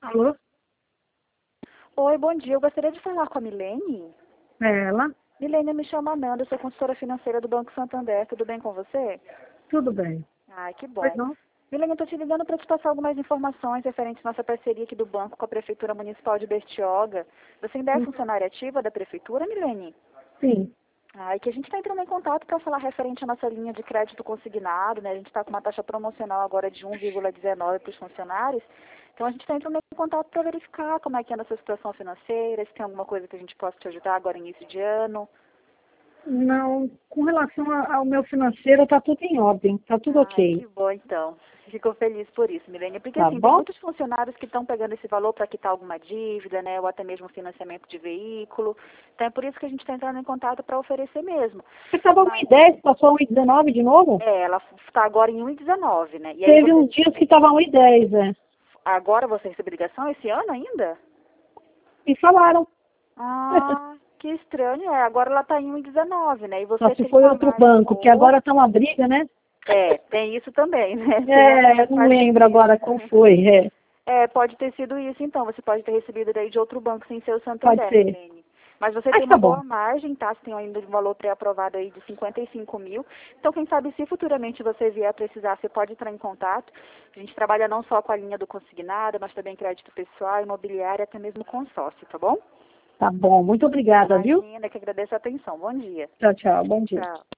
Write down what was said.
Alô? Oi, bom dia. Eu gostaria de falar com a Milene. É ela? Milene, eu me chamo Amanda, eu sou consultora financeira do Banco Santander. Tudo bem com você? Tudo bem. Ai, que Pois bom. não? Milene, eu estou te ligando para te passar algumas informações referentes à nossa parceria aqui do banco com a Prefeitura Municipal de Bertioga. Você ainda é Sim. funcionária ativa da Prefeitura, Milene? Sim. Ah, e que a gente está entrando em contato para falar referente à nossa linha de crédito consignado, né? A gente está com uma taxa promocional agora de 1,19 para os funcionários. Então a gente está entrando em contato para verificar como é que anda a sua situação financeira, se tem alguma coisa que a gente possa te ajudar agora início de ano. Não, com relação ao meu financeiro, está tudo em ordem, está tudo Ai, ok. que bom então. Fico feliz por isso, Milene. Porque Tá assim, tem bom? muitos funcionários que estão pegando esse valor para quitar alguma dívida, né? Ou até mesmo financiamento de veículo. Então é por isso que a gente está entrando em contato para oferecer mesmo. Você estava Mas 1,10, passou 1,19 de novo? ela está agora em 1,19, né? E aí Teve você. uns dias que estava 1,10, é. Agora você recebe ligação esse ano ainda? E falaram. Ah, que estranho. É, agora ela está em 1,19, né? E Só você se tem foi uma outro margem banco, que boa. agora está uma briga, né? É, tem isso também, né? Tem É, não faz lembro sentido. agora qual foi. É, É, pode ter sido isso, então. Você pode ter recebido daí de outro banco sem ser o pode Santander, ser. Milene. Mas você tem Mas tá uma bom. boa margem, tá? Você tem ainda um valor pré-aprovado aí de 55 mil. Então, quem sabe se futuramente você vier a precisar, você pode entrar em contato. A gente trabalha não só com a linha do consignado, mas também crédito pessoal, imobiliário, até mesmo consórcio, tá bom? Tá bom. Muito obrigada, viu? Imagina, que agradeço a atenção. Bom dia. Tchau, tchau. Bom dia. Tchau.